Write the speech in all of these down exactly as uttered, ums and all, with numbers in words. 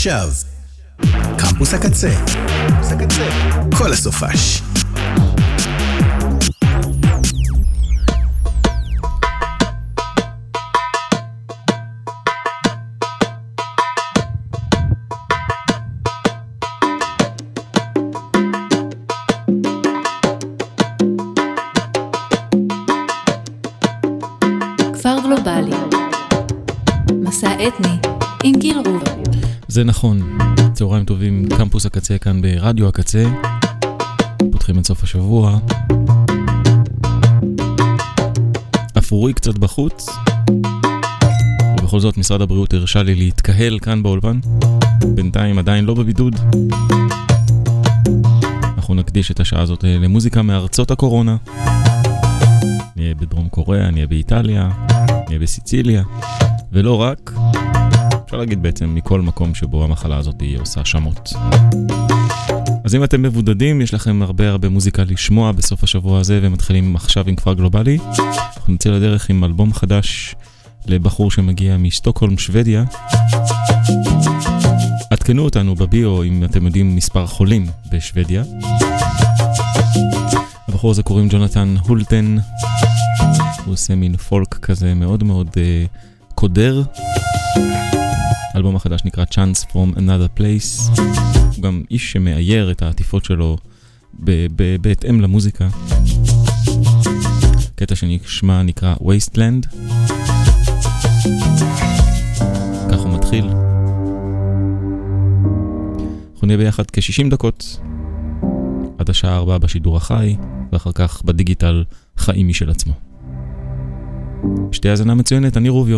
עכשיו, קמפוס הקצה, כל הסופש. כפר גלובלי, מסע אתני עם גיל רוב. זה נכון, צהריים טובים, קמפוס הקצה כאן ברדיו הקצה, פותחים את סוף השבוע, אפורי קצת בחוץ, ובכל זאת משרד הבריאות הרשה לי להתקהל כאן באולפן, בינתיים עדיין לא בבידוד. אנחנו נקדיש את השעה הזאת למוזיקה מארצות הקורונה, נהיה בדרום קוריאה, נהיה באיטליה, נהיה בסיציליה, ולא רק, אפשר להגיד בעצם מכל מקום שבו המחלה הזאת היא עושה שמות. אז אם אתם מבודדים, יש לכם הרבה הרבה מוזיקה לשמוע בסוף השבוע הזה, ומתחילים עכשיו עם כפר גלובלי. אנחנו נצא לדרך עם אלבום חדש לבחור שמגיע משטוקהולם, שוודיה. עדכנו אותנו בביו אם אתם יודעים מספר חולים בשוודיה. הבחור הזה קוראים ג'ונתן הולטן, הוא עושה מין פולק כזה מאוד מאוד uh, קודר. האלבום החדש נקרא Chance from Another Place. הוא גם איש שמאייר את העטיפות שלו ב- ב- בהתאם למוזיקה. קטע שנשמע נקרא Wasteland. כך הוא מתחיל. אנחנו נהיה ביחד כ-שישים דקות עד השעה ארבע בשידור החי, ואחר כך בדיגיטל חיים משל עצמו. שתי האזנה מצוינת, אני רוביו.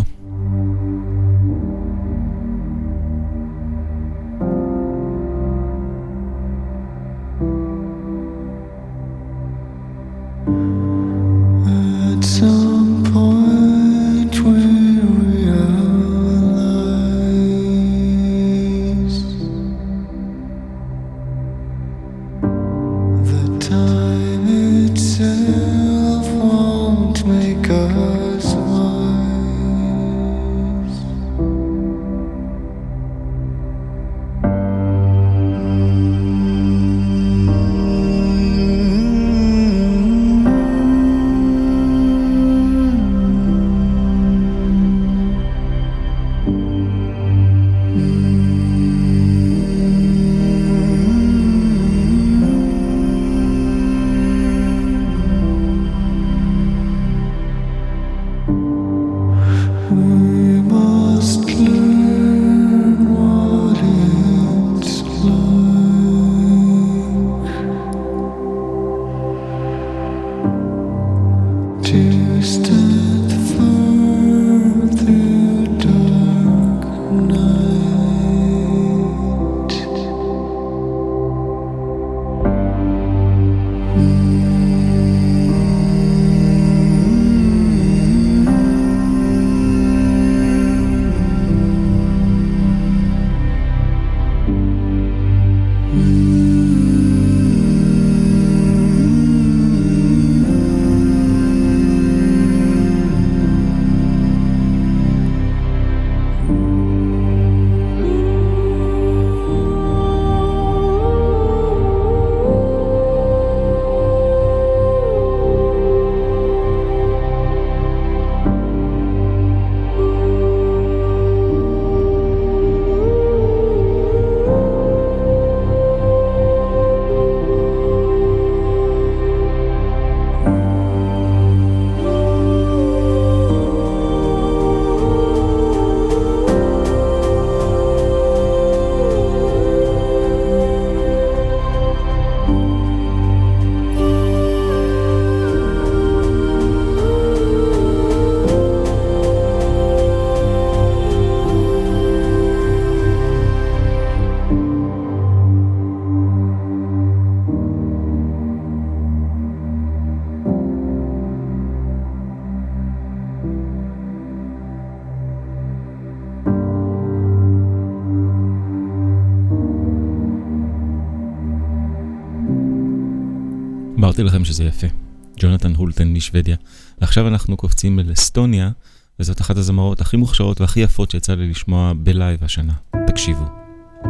אמרתי לכם שזה יפה. ג'ונתן הולטן משוודיה. ועכשיו אנחנו קופצים לאסטוניה, וזאת אחת הזמרות הכי מוכשרות והכי יפות שיצא לי לשמוע בלייב השנה. תקשיבו.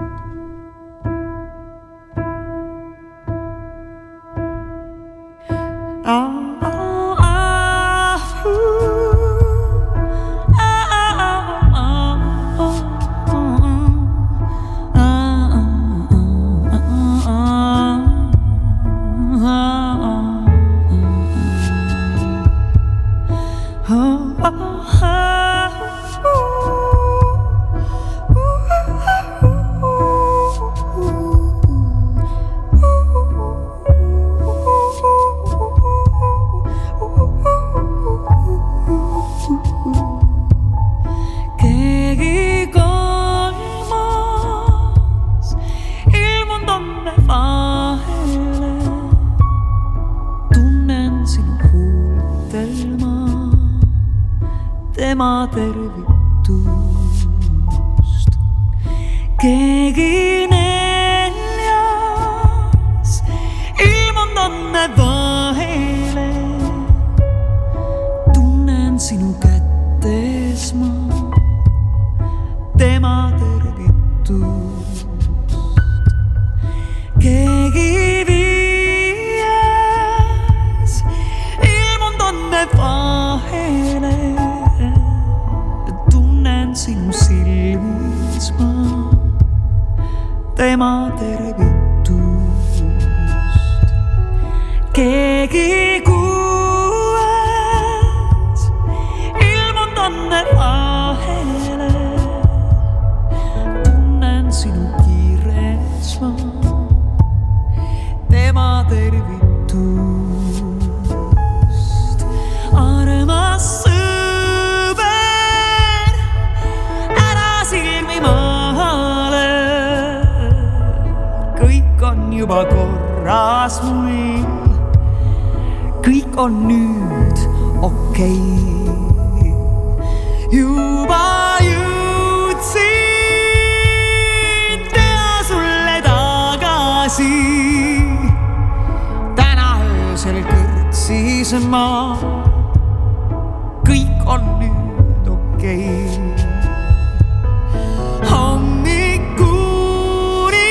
vahele. Tunnen sinu huultel ma tema tervitust. Keegi neljas ilmunud on me vahele. Tunnen sinu kätes ma tema tervitust. Keegi viies ilmunud on me vahele. Tunnen sinu silmis ma tema tervitust. Keegi kuues ilmunud on me vahele. Tunnen sinu kiires ma tema tervitust. Armas sõber, ära silmi maale. Kõik on juba korras mul, kõik on nüüd okei. Juba jõudsin teha sulle tagasi. Täna öösel kõrtsis ma, kõik on nüüd okei. Hommikuni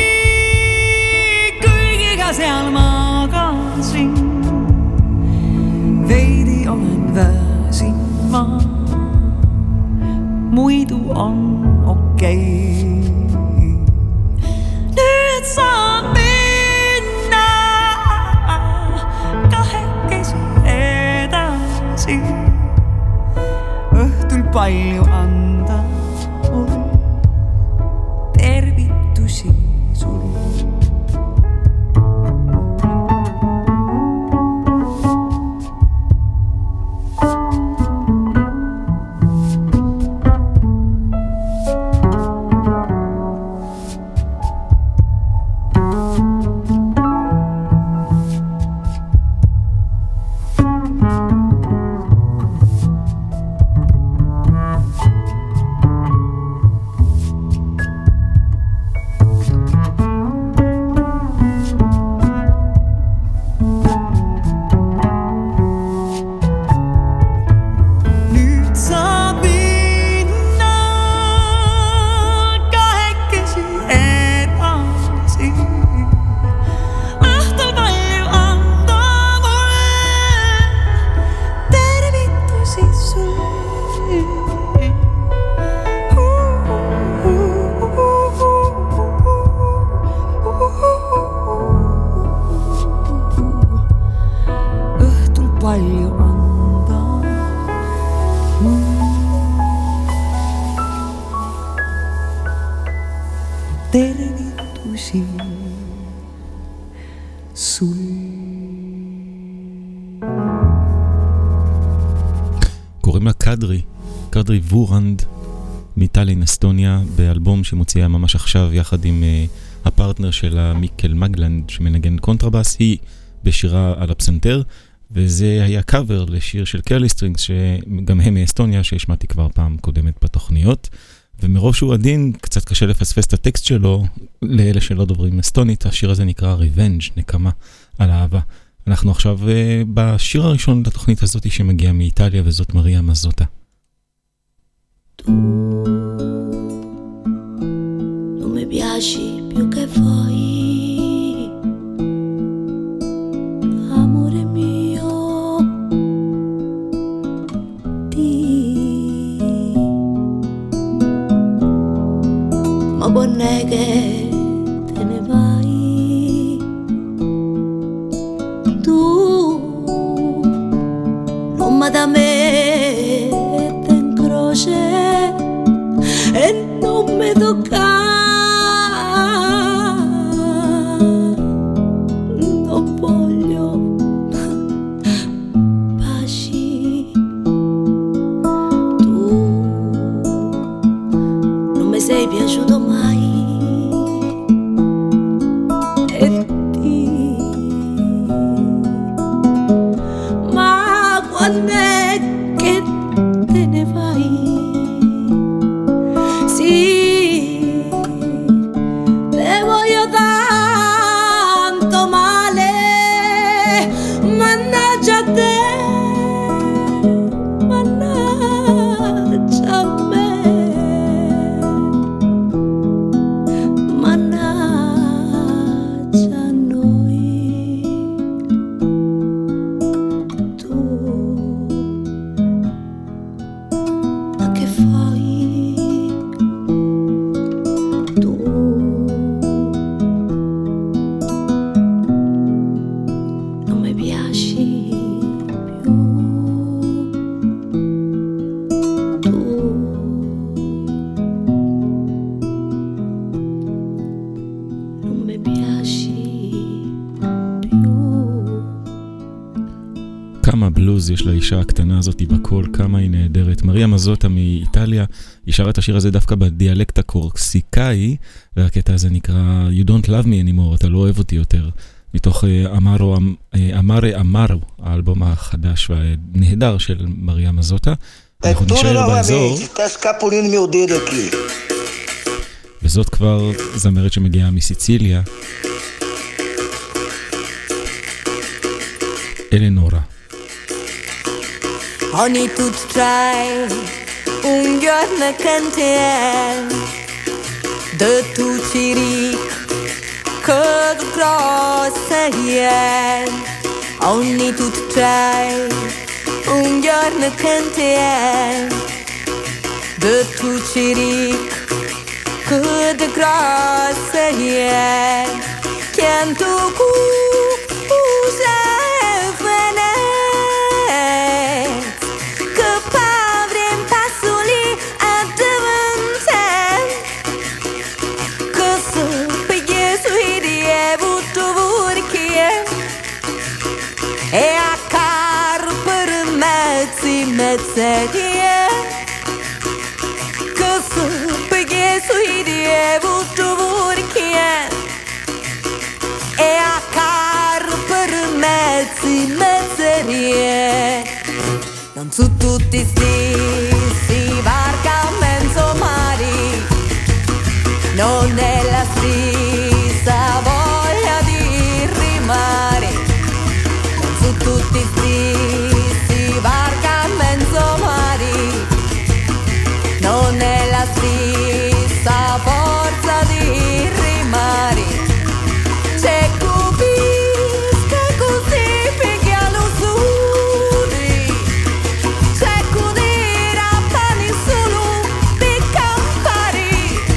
kõigiga seal magasin. Veidi olen väsinud ma, muidu on okei. Nüüd saab minna kahekesi edasi. Õhtul palju anda mul tervitusi sulle. Tervitusi sulle. קוראים לה קדרי, קדרי וורנד מטאלין אסטוניה, באלבום שמוציאה ממש עכשיו יחד עם uh, הפרטנר שלה מיקל מגלנד שמנגן קונטרבאס. היא בשירה על הפסנתר, וזה היה קאבר לשיר של קרלי סטרינגס שגם הם מאסטוניה, שהשמעתי כבר פעם קודמת בתוכניות. ומרוב שהוא עדין, קצת קשה לפספס את הטקסט שלו, לאלה שלא דוברים אסטונית. השיר הזה נקרא Revenge, נקמה על אהבה. אנחנו עכשיו uh, בשיר הראשון לתוכנית הזאת שמגיע מאיטליה, וזאת מריה מזוטה. Tu non mi piaci più che voi, amore mio, ti ma buone che te ne vai. Tu non mi da mette in croce e non mi tocca כמה בלוז יש לאישה הקטנה הזאת בקול, כמה היא נהדרת. מריה מזוטה מאיטליה, היא שרה את השיר הזה דווקא בדיאלקט הקורסיקאי, והקטע הזה נקרא You Don't Love Me Anymore, אתה לא אוהב אותי יותר, מתוך אמרו, אמרי אמרו, האלבום החדש והנהדר של מריה מזוטה. אנחנו נשאר באזור, וזאת כבר זמרת שמגיעה מסיציליה, אלנורה. Ogni tu trai un giorno cantiamo de tu ciric cod grossa ien ogni tu trai un giorno cantiamo de tu ciric cod grossa ien canto cu usa E a caro per mezzi mezzerie Che se peghe sui dievo tu vorchie E a caro per mezzi mezzerie Non su tutti sti si varca mezzo mari Non è la stessa voglia di rimare tutti sti, si varca mezzo mari non è la stessa forza di rimari c'è capisca così picchia l'usuri c'è cudira pani solo di campari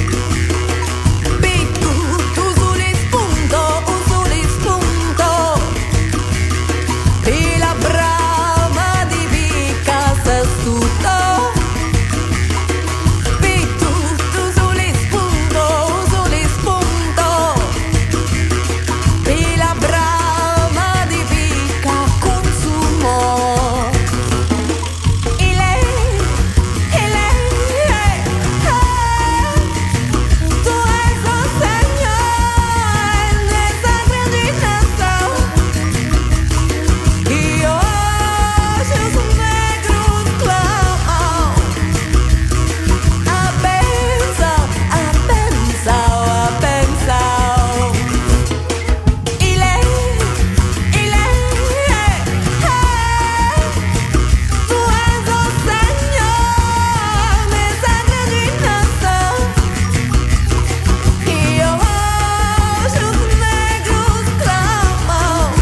picco tu soli spunto un soli spunto e la brama di Vica s'astuto Pitu, tu soli spunto, soli spunto e la brama di Vica consumo E lei, e lei, eh, tu hai sostegno e esa grandinanza Io se su negros clamam A pensar, a pensar, a pensar E lei, e lei, tu és o Senhor nessa grandinança Io se os negros clamam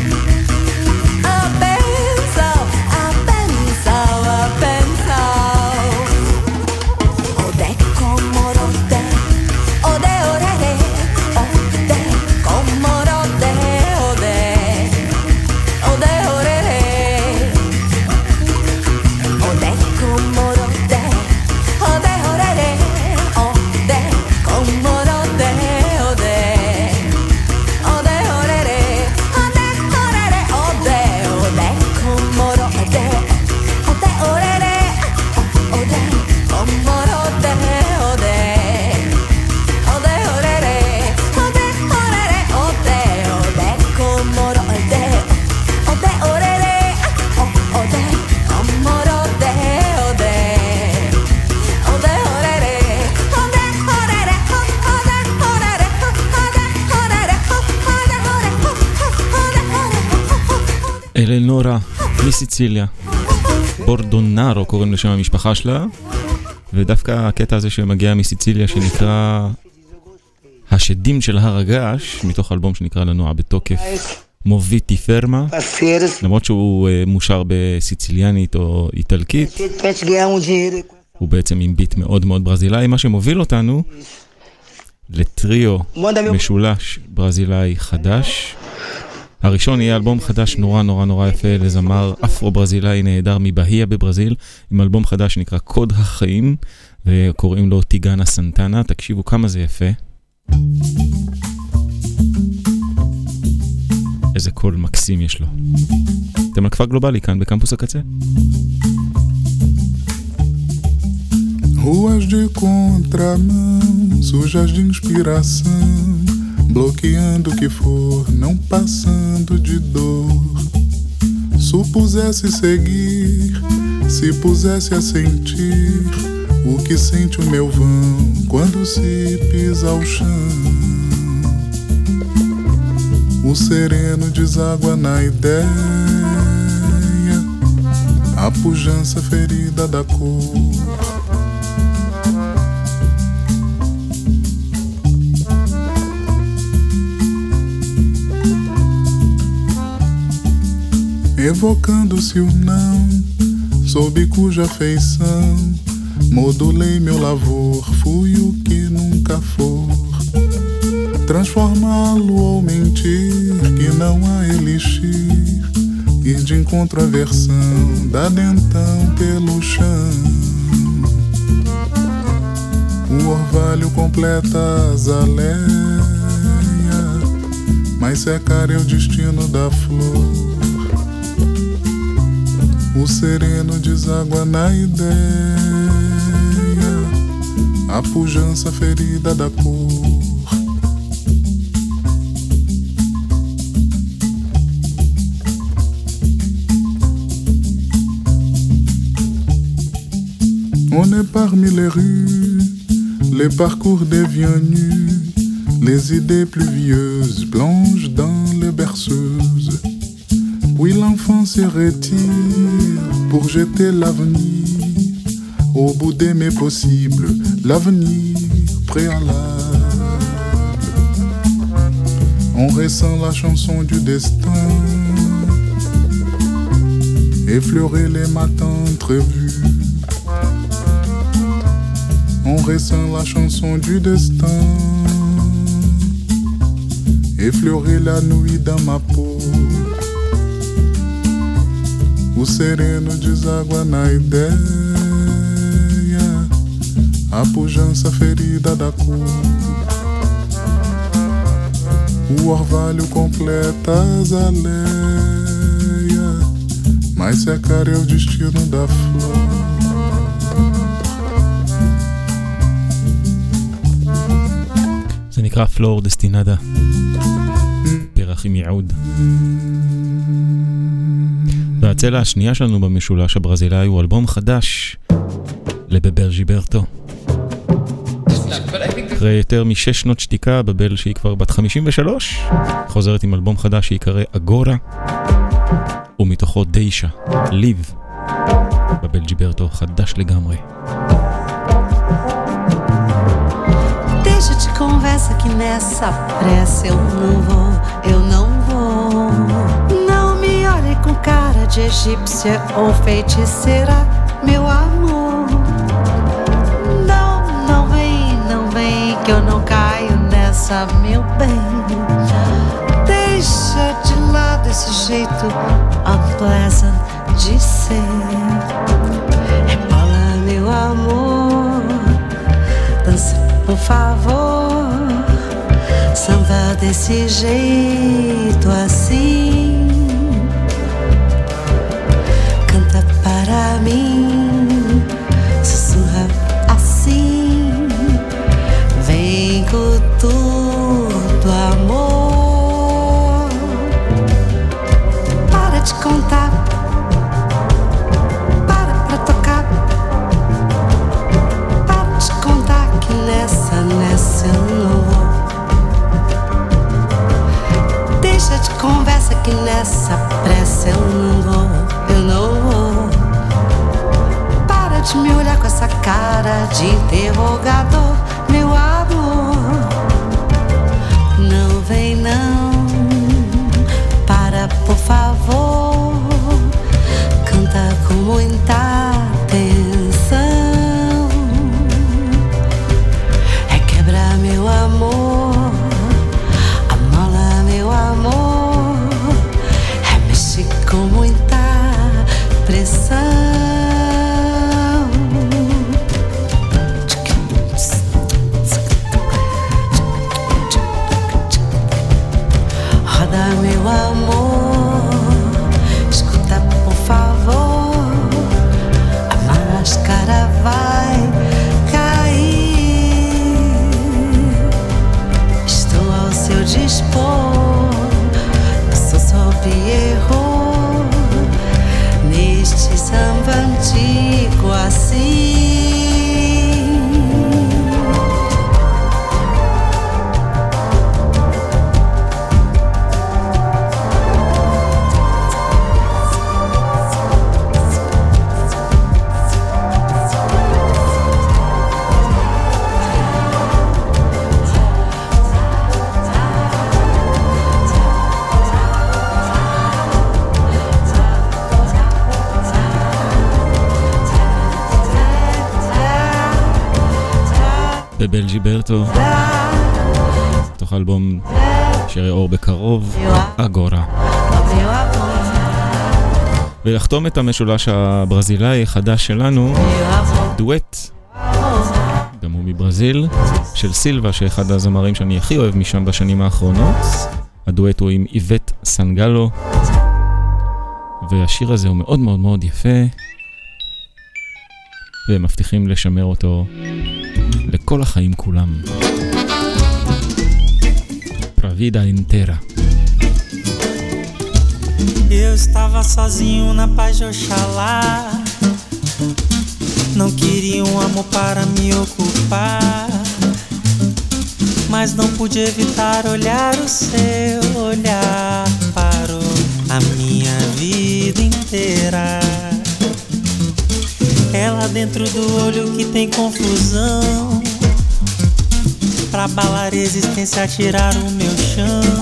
A pensar, a pensar, a pensar Ode comorote, ode orere Ode comorote, ode Ode orere Ode comorote, ode orere Ode comorote, ode Ode orere, ode orere, ode Ode comorote, ode orere Ode comorote, ode Ode orere, ode orere, ode Ode comorote, ode orere Ode comorote, ode Ode orere, ode orere, ode orere אלנורה מסיציליה, בורדונארו קוראים לשם המשפחה שלה, ודווקא הקטע הזה שמגיע מסיציליה שנקרא השדים של הר הגעש, מתוך אלבום שנקרא לנוע בתוקף מוביטי פרמה, למרות שהוא uh, מושר בסיציליאנית או איטלקית, הוא בעצם עם ביט מאוד מאוד ברזילאי, מה שמוביל אותנו לטריו משולש ברזילאי חדש. הראשון יהיה אלבום חדש נורא נורא נורא יפה לזמר אפרו-ברזילאי נהדר מבהיה בברזיל, עם אלבום חדש שנקרא קוד החיים, וקוראים לו טיגאנה סנטנה. תקשיבו כמה זה יפה. איזה קול מקסים יש לו. אתם על כפר גלובלי כאן בקמפוס הקצה. Ruas de contramão, sujas de inspiração, bloqueando o que for, não passando de dor. Supusesse seguir, se pusesse a sentir o que sente o meu vão quando se pisa ao chão. O sereno deságua na ideia, a pujança ferida da cor. Evocando-se o não, sob cuja feição modulei meu lavor, fui o que nunca for. Transformá-lo ou mentir, que não há elixir, ir de encontro à versão, da dentão pelo chão. O orvalho completa a azaleia, mas secar é o destino da flor. O sereno deságua na ideia, a pujança ferida da cor. On est parmi les rues, les parcours déviants nus, les idées pluvieuses plongent dans les berceuses. Puis l'enfant se retire pour jeter l'avenir au bout des mes possibles, l'avenir préalable. On ressent la chanson du destin, effleurer les matins entrevus. On ressent la chanson du destin, effleurer la nuit dans ma peau. O sereno deságua na ideia, a pujança ferida da cor. O orvalho completa a azaleia, mas secar é o destino da flor. זה נקרא פלור דסטינדה, פרח עם ייעוד. והצלע השנייה שלנו במשולש הברזילאי הוא אלבום חדש לבבל ג'יברטו. אחרי יותר משש שנות שתיקה, בבל שהיא כבר בת חמישים ושלוש חוזרת עם אלבום חדש שיקרא אגורה, ומתוכו דיישה, ליב. בבל ג'יברטו חדש לגמרי. Deixa de conversa que nessa pressa eu não vou, eu não vou. Não me olhe com cara de egípcia ou feiticeira, meu amor. Não, não vem, não vem que eu não caio nessa, meu bem. Deixa de lado esse jeito unpleasant de ser. Rebola, meu amor, dança por favor, samba desse jeito assim. Canta para mim, sussurra assim. Vem com tudo, amor. Para de contar, para pra tocar. Para de contar que nessa, nessa eu não vou. Deixa de conversa que nessa pressa eu não vou, eu não vou. Para de me olhar com essa cara de interrogador, meu amor. Não vem não, para por favor. Canta com muita atenção. Requebra meu amor, amola meu amor. Remexe com muita pressão. Roda meu amor. Escuta, por favor, a máscara vai cair. Estou ao seu dispor, eu sou só Pierrot neste samba antigo assim. בבל ג'יברטו, תוך אלבום שירי אור בקרוב, אגורה. ולחתום את המשולש הברזילאי החדש שלנו, דואט, גם הוא מברזיל, של סילבה, שאחד הזמרים שאני הכי אוהב משם בשנים האחרונות. הדואט הוא עם איבט סנגלו, והשיר הזה הוא מאוד מאוד מאוד יפה, והם מבטיחים לשמר אותו לכל החיים כולם. Pra vida inteira. Eu estava sozinho na paz de Oxalá. Não queria um amor para me ocupar, mas não pude evitar olhar o seu olhar. Parou a minha vida inteira. É lá dentro do olho que tem confusão, pra abalar a existência, tirar o meu chão.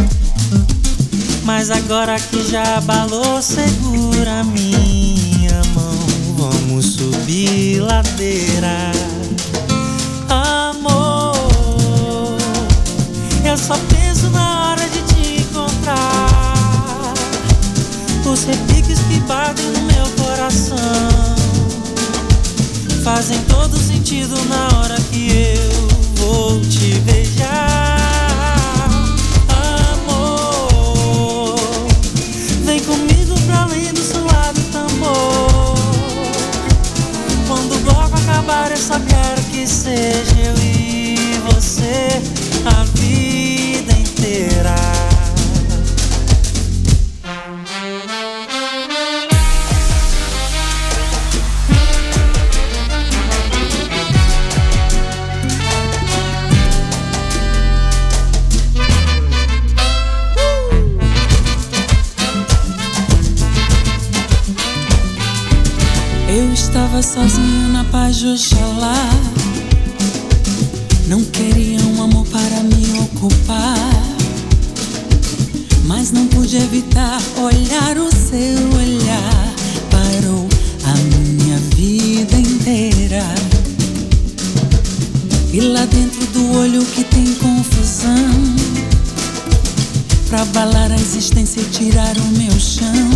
Mas agora que já abalou, segura a minha mão. Vamos subir ladeira. Amor, eu só penso na hora de te encontrar. Os repiques que batem no meu coração fazem todo sentido na hora que eu vou te beijar. Amor, vem comigo pra além do suado tambor. Quando o bloco acabar, eu só quero que seja eu e você a vida inteira. Eu estava sozinho na paz de Oxalá. Não queria um amor para me ocupar, mas não pude evitar olhar o seu olhar. Parou a minha vida inteira. E lá dentro do olho que tem confusão, pra abalar a existência e tirar o meu chão.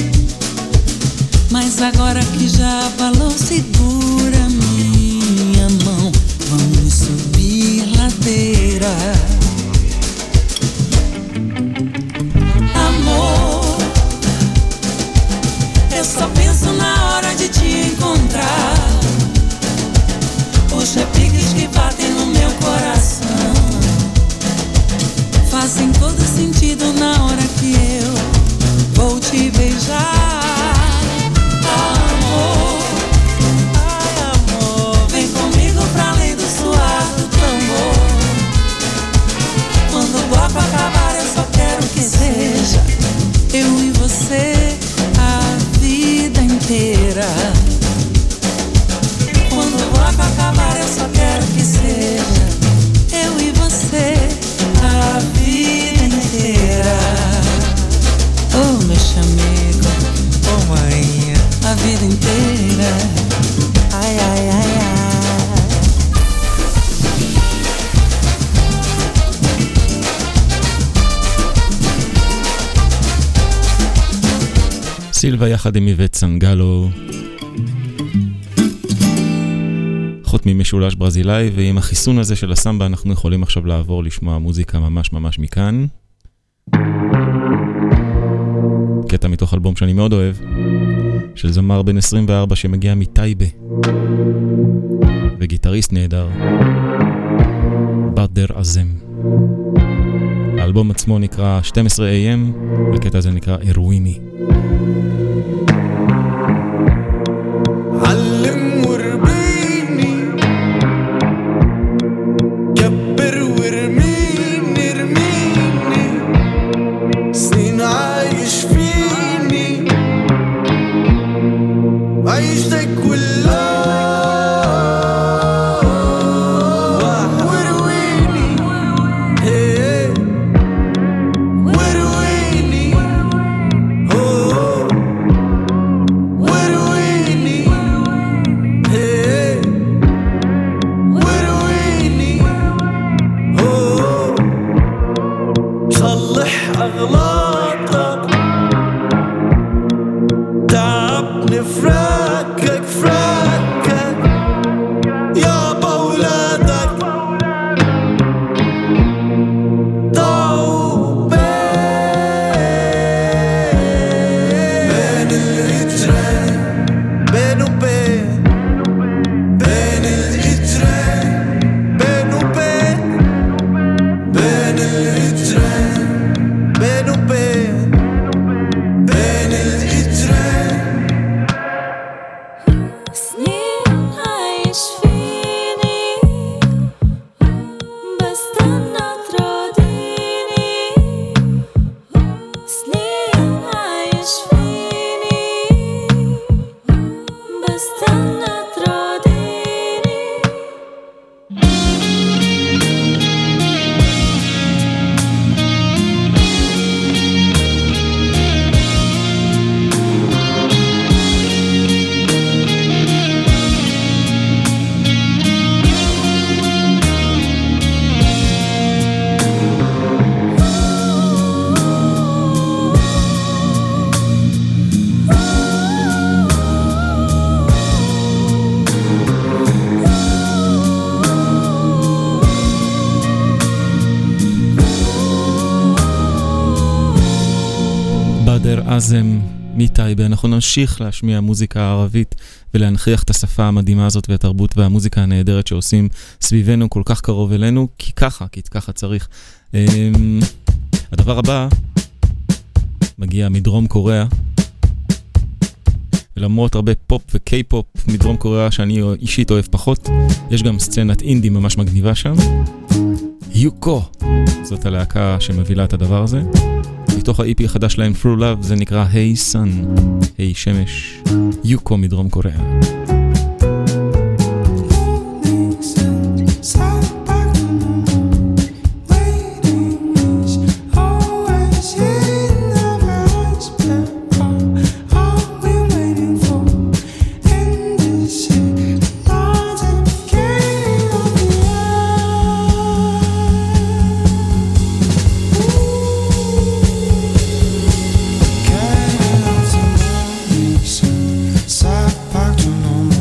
Mas agora que já abalou, segura minha mão. Vamos subir ladeira. Amor, eu só penso na hora de te encontrar. Os repiques que batem no meu coração fazem todo sentido na hora que eu vou te beijar. Acabar, eu só quero que seja eu e você a vida inteira. Quando o bloco acabar, eu só quero que seja eu e você a vida inteira. Oh, meu chamego, oh, mãe, a vida inteira. Ai, ai, ai, ai. סילבה יחד עם איבט סנגלו, חותמים משולש ברזילאי, ועם החיסון הזה של הסמבה אנחנו יכולים עכשיו לעבור לשמוע מוזיקה ממש ממש מכאן. קטע מתוך אלבום שאני מאוד אוהב, של זמר בן עשרים וארבע שמגיע מטייבה, וגיטריסט נהדר, בדר עזם. האלבום עצמו נקרא שתים עשרה איי אם, והקטע הזה נקרא אירוויני. علم وربيني كبر وارميني ارميني سنين عايش فيني عيشتك كلها وارويني هي وارويني هو وارويني هي وارويني هو صلح أغلاطك تعبني فراكك فراكك يا بولادك ضعوا بين الهجرة بين وبين بين الهجرة بين وبين بين الهجرة بين وبين بين الهجرة سنين عايش فيني بستنى تراضيني سنين عايش فيني بستنى تراضيني בדר עזם מטייבה. אנחנו נמשיך להשמיע מוזיקה ערבית ולהנכיח את השפה המדהימה הזאת והתרבות והמוזיקה הנהדרת שעושים סביבנו כל כך קרוב אלינו, כי ככה, כי ככה צריך. הדבר הבא מגיע מדרום קוריאה, ולמרות הרבה פופ וקיי-פופ מדרום קוריאה שאני אישית אוהב פחות, יש גם סצנת אינדי ממש מגניבה שם. יוקו, זאת הלהקה שמבילה את הדבר הזה. מתוך ה-אי פי החדש להם Through Love, זה נקרא Hey Sun, היי שמש. יוקו מדרום קוריאה. Sat back to normal.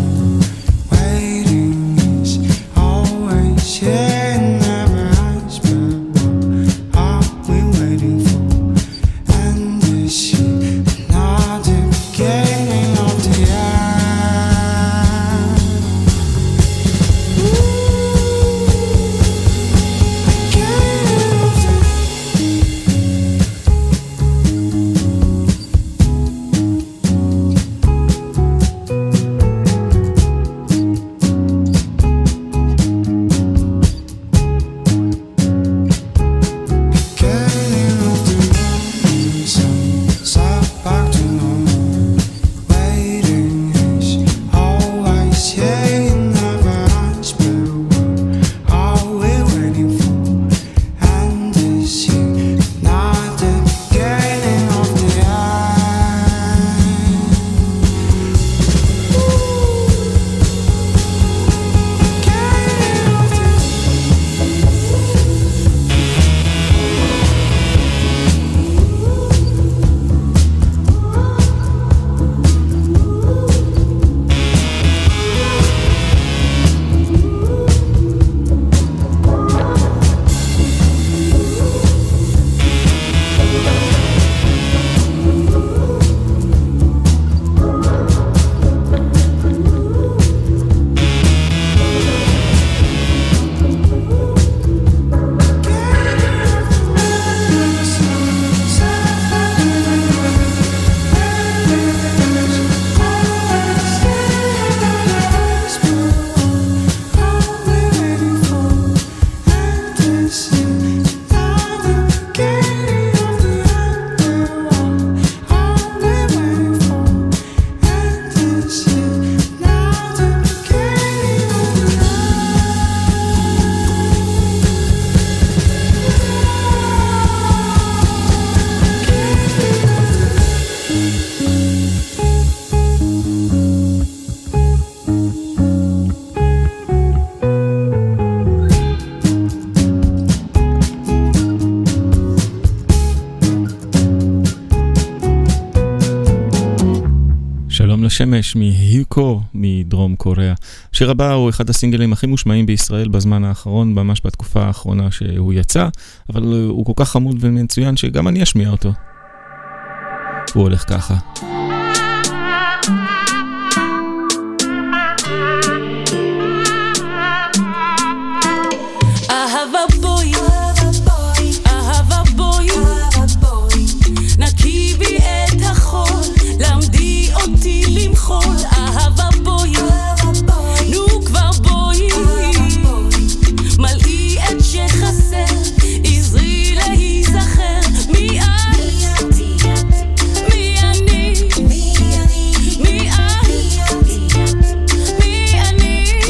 לשמש מהיקו מדרום קוריאה. השיר הבא הוא אחד הסינגלים הכי מושמעים בישראל בזמן האחרון, ממש בתקופה האחרונה שהוא יצא, אבל הוא כל כך חמוד ומצוין שגם אני אשמיע אותו. הוא הולך ככה. אהבה בואי, נו כבר בואי, מלאי את שחסר, עזרי להיזכר, מי את? מי אני? מי את? מי אני?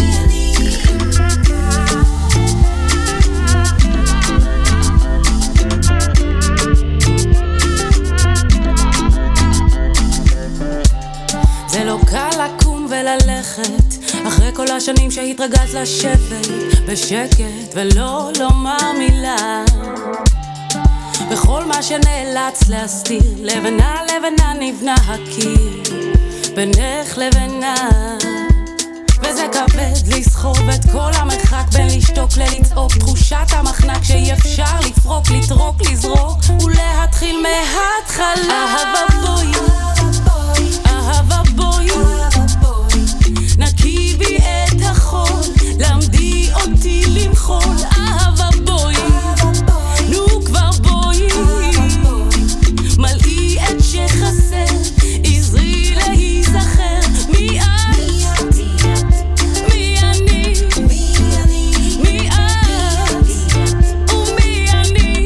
זה לא קל לקום וללכת אחרי כל השנים שהתרגלת לשבת בשקט ולא לומר מילה, בכל מה שנאלץ להסתיר, לבנה לבנה נבנה הקיר בינך לבינה, וזה כבד לסחוב את כל המרחק בין לשתוק ללצעוק, תחושת המחנק שאי אפשר לפרוק, לטרוק, לזרוק ולהתחיל מההתחלה. אהבה בואי, אהבה בואי, נקי בי את החול, למדי אותי למחול. אהבה בואי, נו כבר בואי, מלאי את שחסר, עזרי להיזכר, מי את? מי אני? מי את? ומי אני?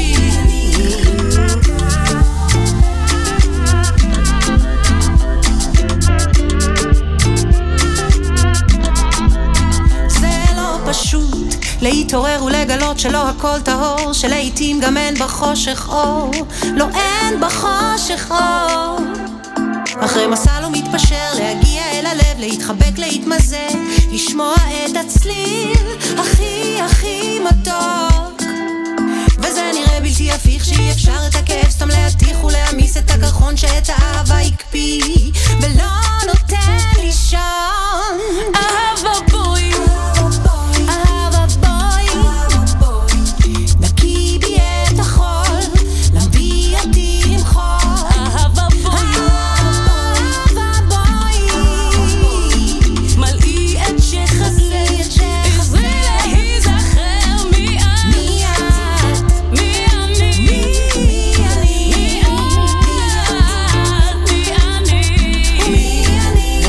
פשוט להתעורר ולגלות שלא הכל טהור, שלעיתים גם אין בחושך אור, לא אין בחושך אור. אחרי מסע לא מתפשר, להגיע אל הלב, להתחבק, להתמזל, לשמוע את הצליל הכי הכי מתוק, וזה נראה בלתי הפיך שאי אפשר את הכאב סתם להתיך ולהמיס את הקרחון שאת האהבה יקפיא ולא נותן לישון. אהבה בואי, אהבה בואי, נקי בי את החול, למדי אותי למחול. אהבה בואי, אהבה בואי, מלאי את שחסר, עזרי להיזכר, מי את? מי את? מי אני? מי אני? מי את? מי אני? מי אני?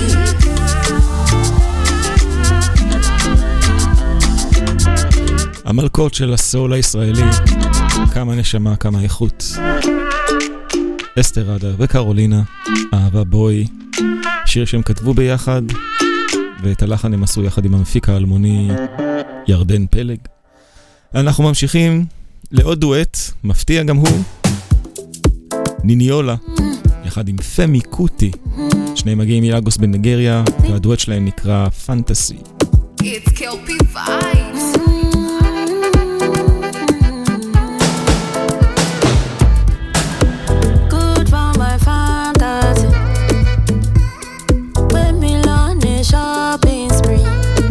המלכות של הסול הישראלי, כמה נשמה, כמה איכות. אסתר עדה וקרולינה, אהבה בואי, שיר שהם כתבו ביחד, ואת הלחן הם עשו יחד עם המפיק האלמוני ירדן פלג. אנחנו ממשיכים לעוד דואט, מפתיע גם הוא, ניניולה, יחד עם פמי קוטי. שניהם מגיעים מלאגוס בניגריה, והדואט שלהם נקרא פנטסי. It's Kelpie Vibes. Good for my fantasy, when Milan is shopping spree,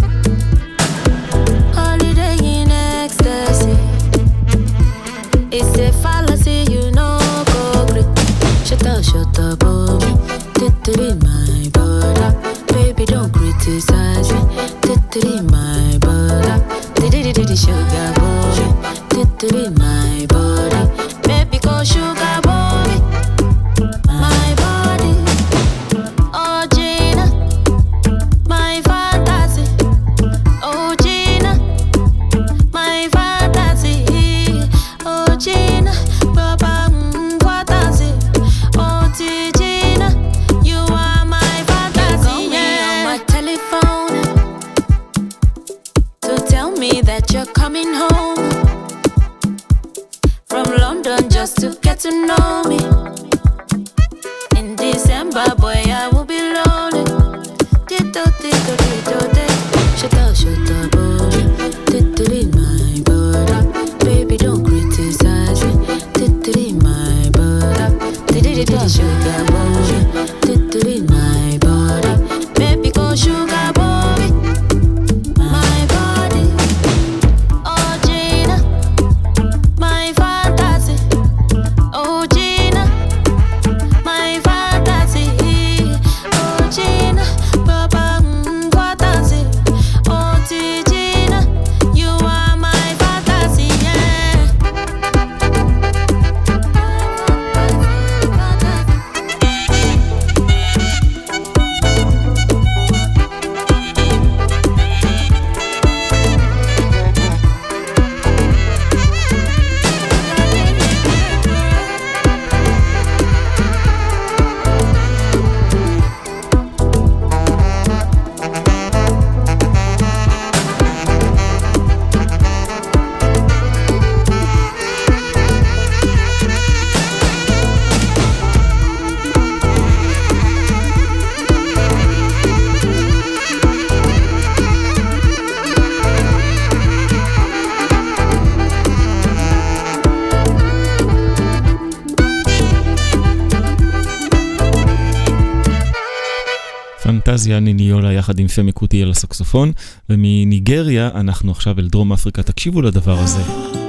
holiday in ecstasy. It's a fallacy, you know, go great. Shut up, shut up, baby. Titty my body, baby, don't criticize me. Titty my body, titty sugar boy. Titty my body, baby, go sugar boy. My body, oh Gina, my fantasy. Oh Gina, my fantasy. Oh Gina, papa, mm, fantasy. Oh Gina, you are my fantasy. Call me on my telephone to tell me that you're coming home from London just to get to know me. In December, boy, I will be lonely. Tito, tito, tito, tito. Shut up, shut up, boy. Tito, my body. Baby, don't criticize me. Tito, my body. Tito, sugar boy. Tito, פנטזיה ניניולה יחד עם פמי קוטי על הסקסופון, ומניגריה אנחנו עכשיו אל דרום אפריקה. תקשיבו לדבר הזה.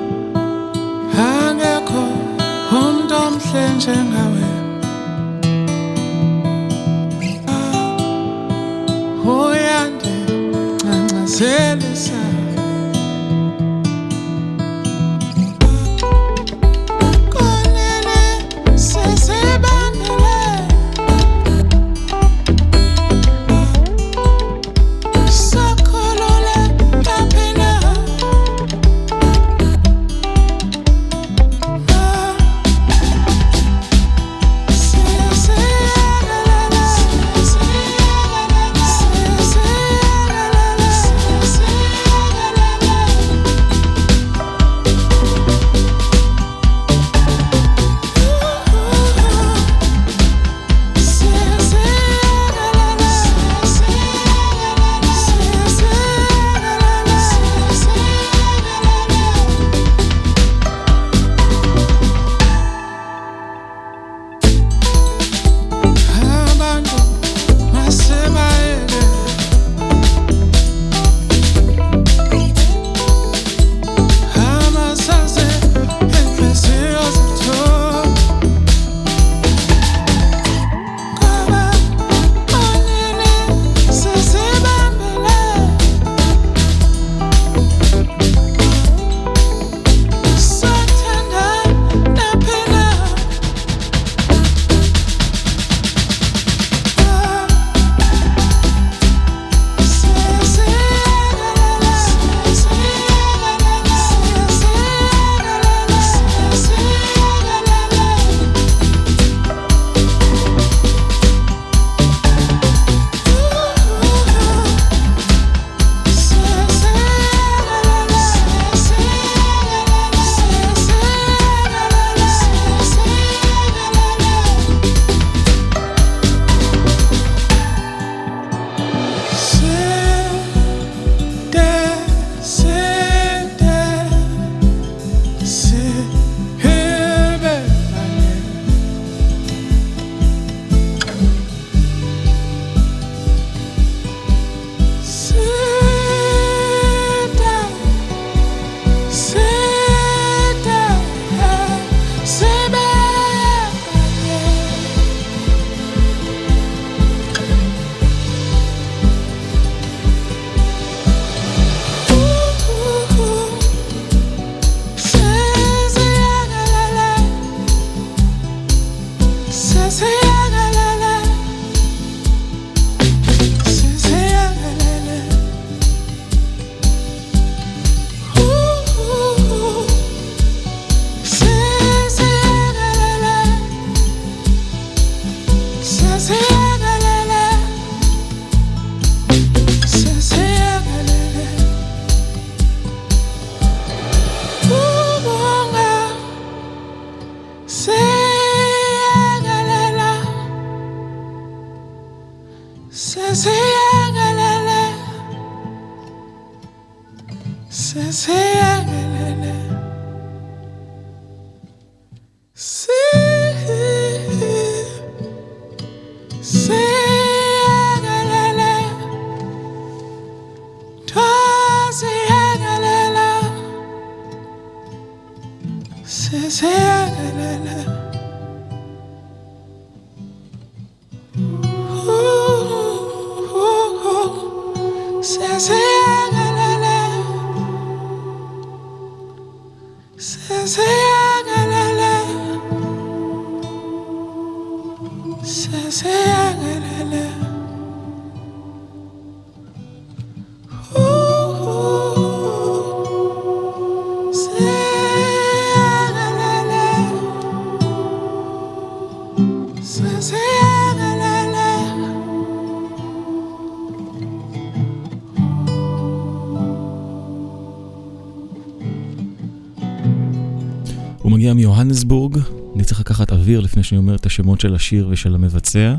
הוא מגיע מיוהנסבורג, אני צריך לקחת אוויר לפני שאני אומר את השמות של השיר ושל המבצע.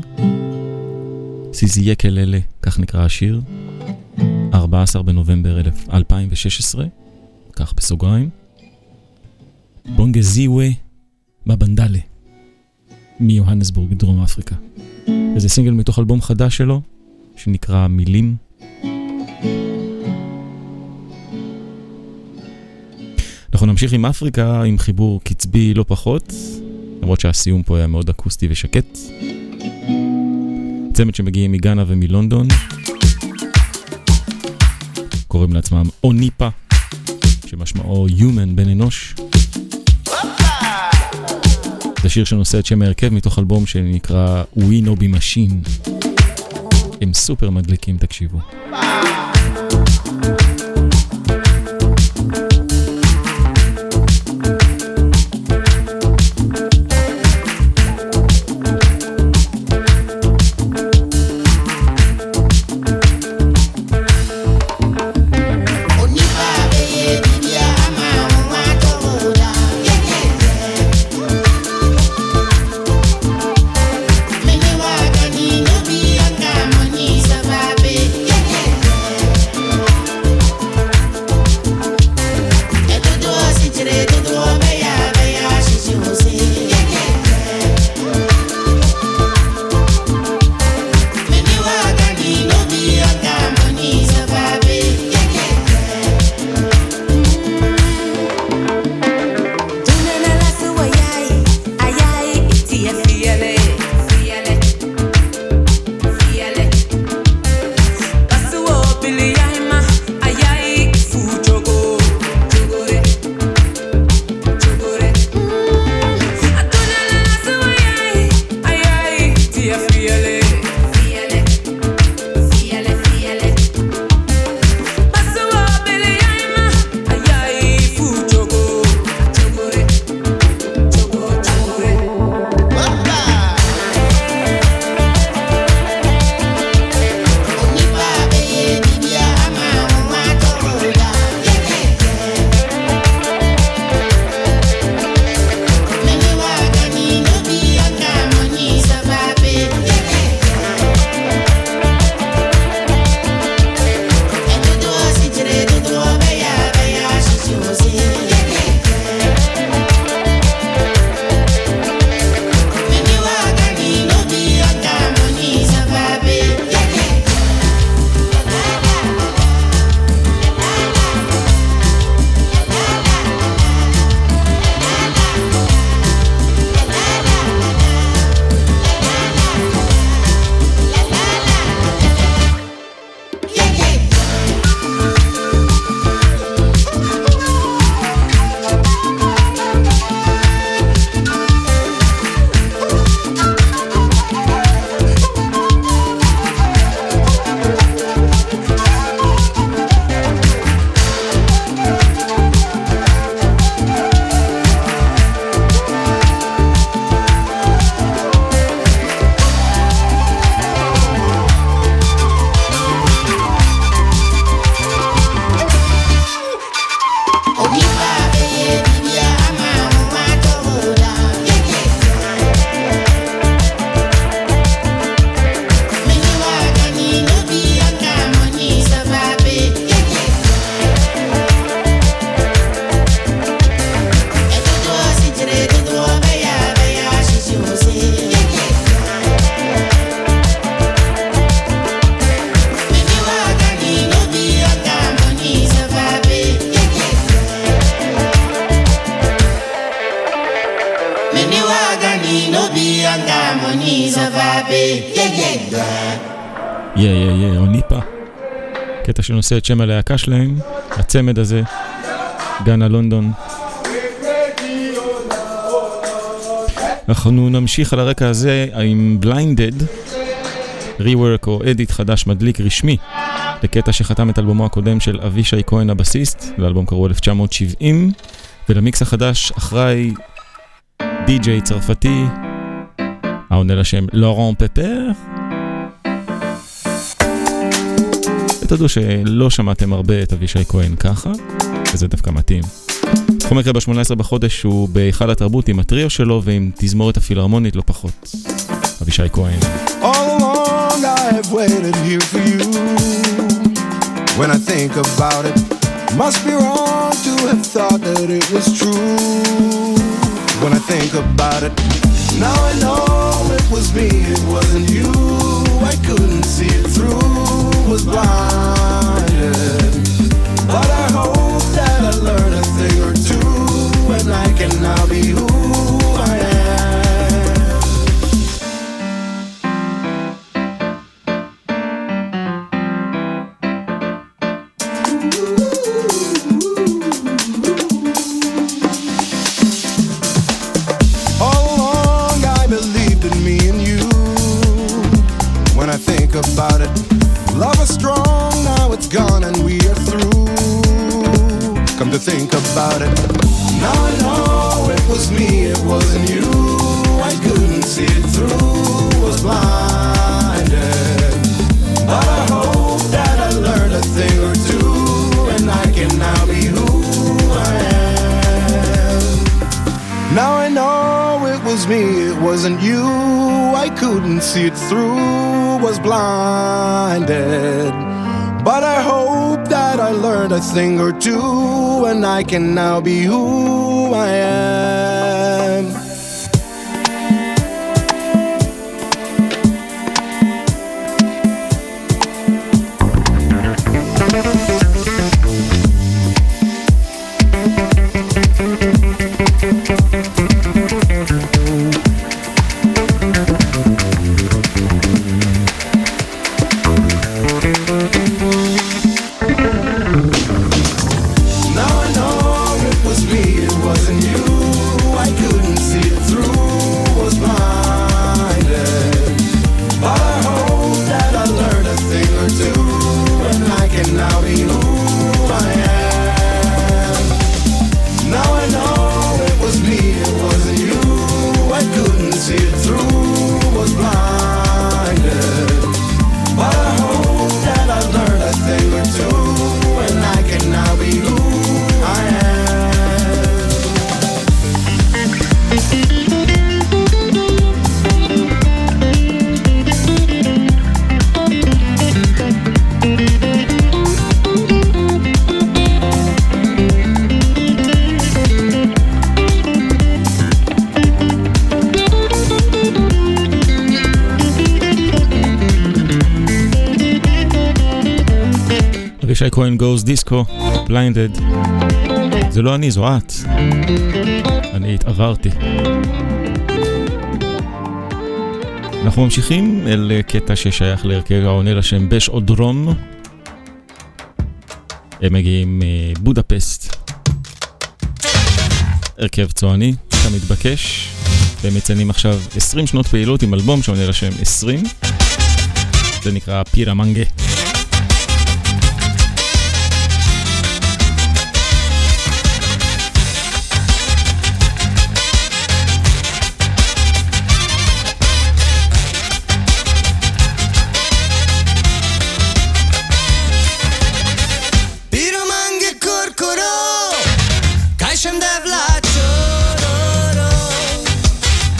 סיזי יקללה, כך נקרא השיר, ארבעה עשר בנובמבר אלפיים ושש עשרה, כך בסוגריים. בונגזיווה בבנדלה, מיוהנסבורג, דרום אפריקה. וזה סינגל מתוך אלבום חדש שלו, שנקרא מילים. אנחנו נמשיך עם אפריקה, עם חיבור קצבי לא פחות, למרות שהסיום פה היה מאוד אקוסטי ושקט. צמד שמגיעים מגאנה ומלונדון, קוראים לעצמם אוניפה, שמשמעו Human, בן אנוש. זה שיר שנושא את שם ההרכב מתוך אלבום שנקרא We No Be Machine. הם סופר מדליקים, תקשיבו. יא יא יא, אוניפה. קטע שנושא את שם הלהקה שלהם, הצמד הזה, גאנה לונדון. אנחנו נמשיך על הרקע הזה עם Blinded, ריוורק או אדיט חדש מדליק רשמי, לקטע שחתם את אלבומו הקודם של אבישי כהן הבסיסט, לאלבום קראו אלף תשע מאות שבעים, ולמיקס החדש אחראי די-ג'יי צרפתי, העונה לשם לורן פפר. ותדעו שלא שמעתם הרבה את אבישי כהן ככה, וזה דווקא מתאים. בכל מקרה ב-שמונה עשרה בחודש הוא בהיכל התרבות עם הטריו שלו ועם תזמורת הפילהרמונית לא פחות. אבישי כהן. All along I have waited here for you. When I think about it, must be wrong to have thought that it was true. When I think about it, now I know it was me, it wasn't you. I couldn't see it through. blinded. But I hope that I learn a thing or two, and I can now be who I am. All along I believed in me and you. When I think about it, love is strong, now it's gone and we are through. Come to think about it, now I know it was me, it wasn't you. I couldn't see it through, was blinded. But I hope that I learned a thing or two, and I can now be who I am. Now I know it was me, it wasn't you. I couldn't see it through, was blinded. But I hope that I learned a thing or two, and I can now be who I am. Now I know it was me, it wasn't you. I couldn't see it through, was blinded. But I hope that I learned a thing or two, and I can now be who I am. Now I know it was me, it wasn't you. I couldn't see it through, was blinded. But I hope that I learned a thing or two, and I can now be who I am. אבישי כהן גוז דיסקו, בליינדד. זה לא אני, זו את. אני התעברתי. אנחנו ממשיכים אל קטע ששייך להרכב העונה לשם בש אודרון. הם מגיעים מבודפסט. הרכב צועני, כמתבקש. והם מציינים עכשיו עשרים שנות פעילות עם אלבום שעונה לשם עשרים. זה נקרא פירמנגה.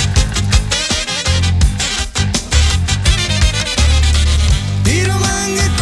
Piromange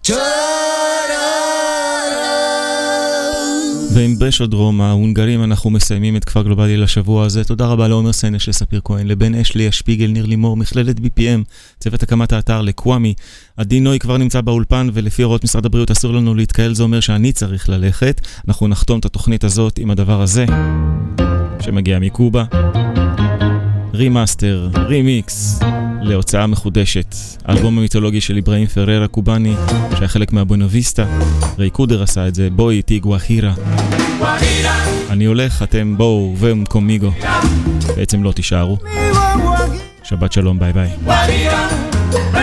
ועם בשודרום ההונגרים אנחנו מסיימים את כפר גלובלי לשבוע הזה. תודה רבה לעומר סנש, לספיר כהן, לבן אשלי, השפיגל, ניר לימור, מכללת בי פי אם, צוות הקמת האתר, לקוואמי. עדי נוי כבר נמצא באולפן, ולפי הוראות משרד הבריאות אסור לנו להתקהל, זה אומר שאני צריך ללכת. אנחנו נחתום את התוכנית הזאת עם הדבר הזה שמגיע מקובה, רימאסטר, רימיקס להוצאה מחודשת, אלבום המיתולוגי של איברהים פררה קובאני שהיה חלק מהבונוביסטה. ריי קודר עשה את זה, בואי איתי גואחירה. אני הולך, אתם בואו ומקומיגו, בעצם לא תישארו. שבת שלום, ביי ביי.